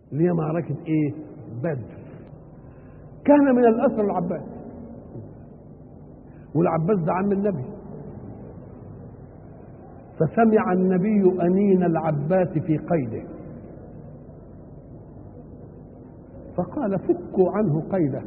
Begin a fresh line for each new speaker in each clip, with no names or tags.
اللي هي معركة ايه؟ بدر. كان من الأسرى العباس، والعباس ده عم النبي، فسمع النبي أنين العباس في قيده فقال فكوا عنه قيده،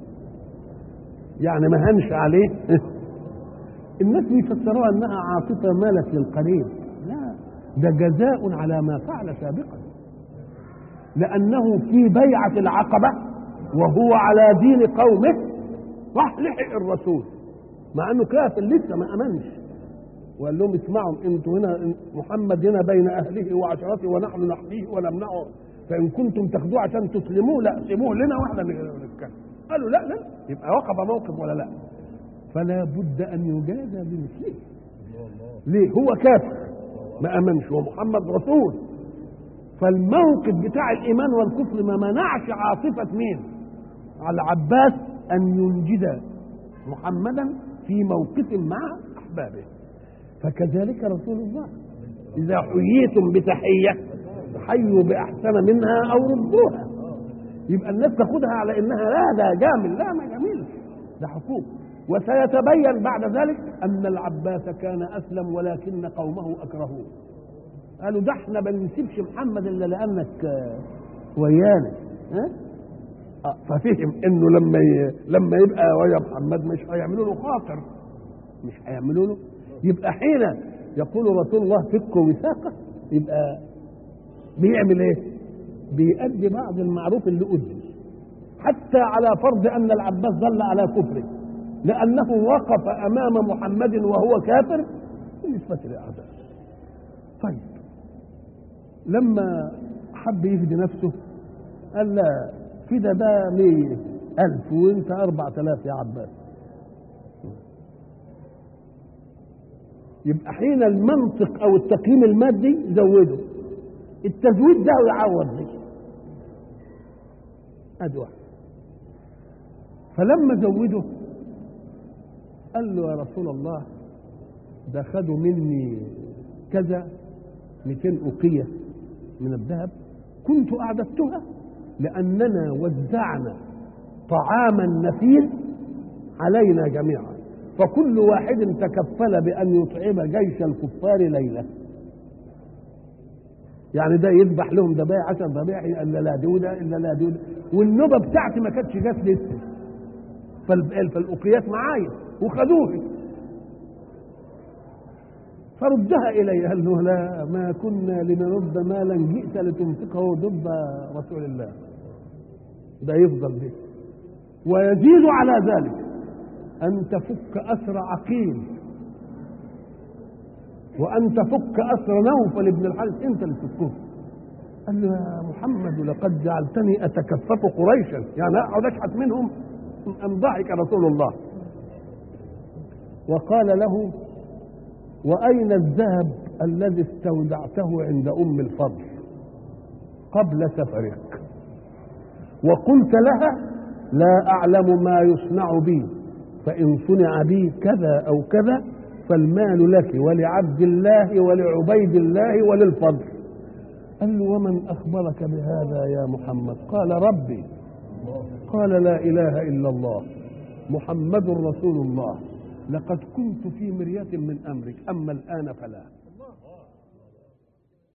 يعني ما هنش عليه. الناس بيفسروها انها عاطفه مالت للقريب، لا، ده جزاء على ما فعل سابقا، لانه في بيعه العقبه وهو على دين قومه راح لحق الرسول مع انه كافر لسه ما امنش، وقال لهم اسمعوا انتوا هنا محمد هنا بين اهله وعشرته ونحن نحميه ونمنعه، فان كنتم تاخذوه عشان تسلموه لا سيبوه لنا واحنا نتكلم. قالوا لا لا، يبقى وقف موقف ولا لا؟ فلا بد ان يجازى بمثله. ليه؟ هو كافر ما امنش ومحمد رسول، فالموقف بتاع الايمان والكفر ما منعش عاطفه مين؟ على العباس ان ينجد محمدا في موقف مع احبابه. فكذلك رسول الله اذا حييتم بتحيه فحيوا باحسن منها او ردوها. يبقى الناس تاخدها على انها لا ده جامل، لا ما جميل، ده حقوق. وسيتبين بعد ذلك ان العباس كان اسلم ولكن قومه اكرهوه، قالوا ده احنا ما بنسيبش محمد الا لانك ويانا، ها؟ ففهم انه لما يبقى ويا محمد مش هيعملوا له خاطر، مش هيعملوا له. يبقى حين يقول رسول الله فكوا وثاقه يبقى بيعمل ايه؟ بيؤدي بعض المعروف اللي أدي، حتى على فرض أن العباس ظل على كفره لأنه وقف أمام محمد وهو كافر بالنسبة للأعداء. طيب لما حب يفدي نفسه قال لا، فدا ده 100,000 وانت 4000 يا عباس. يبقى حين المنطق أو التقييم المادي زوده، التزويد ده يعوض دي، ادي واحد. فلما زوده قال له يا رسول الله ده خدوا مني كذا 200 أوقية من الذهب كنت أعددتها لأننا وزعنا طعاما نفيس علينا جميعا، فكل واحد تكفل بأن يطعم جيش الكفار ليلة. يعني ده يذبح لهم ذبائح 10 ذبائح الا لا دي وده الا لا دي وده، والنوبه بتاعتي ما كانتش جات لسه، فالاوقيات معايا وخدوها، فردها الي. قال له لا، ما كنا لنرد مالا جئت لتنفقه ضد رسول الله، ده يفضل به. ويزيد على ذلك ان تفك اسر عقيل وأن تفك أسر نوفل بن الحارث، أنت اللي تفكه. قال له يا محمد لقد جعلتني أتكفف قريشا، يعني أقعد أشحت منهم. أم ضحك رسول الله وقال له وأين الذهب الذي استودعته عند أم الفضل قبل سفرك وقلت لها لا أعلم ما يصنع بي، فإن صنع بي كذا أو كذا فالمال لك ولعبد الله ولعبيد الله وللفضل. قال له ومن أخبرك بهذا يا محمد؟ قال ربي. قال لا إله إلا الله محمد رسول الله، لقد كنت في مرية من أمرك أما الآن فلا.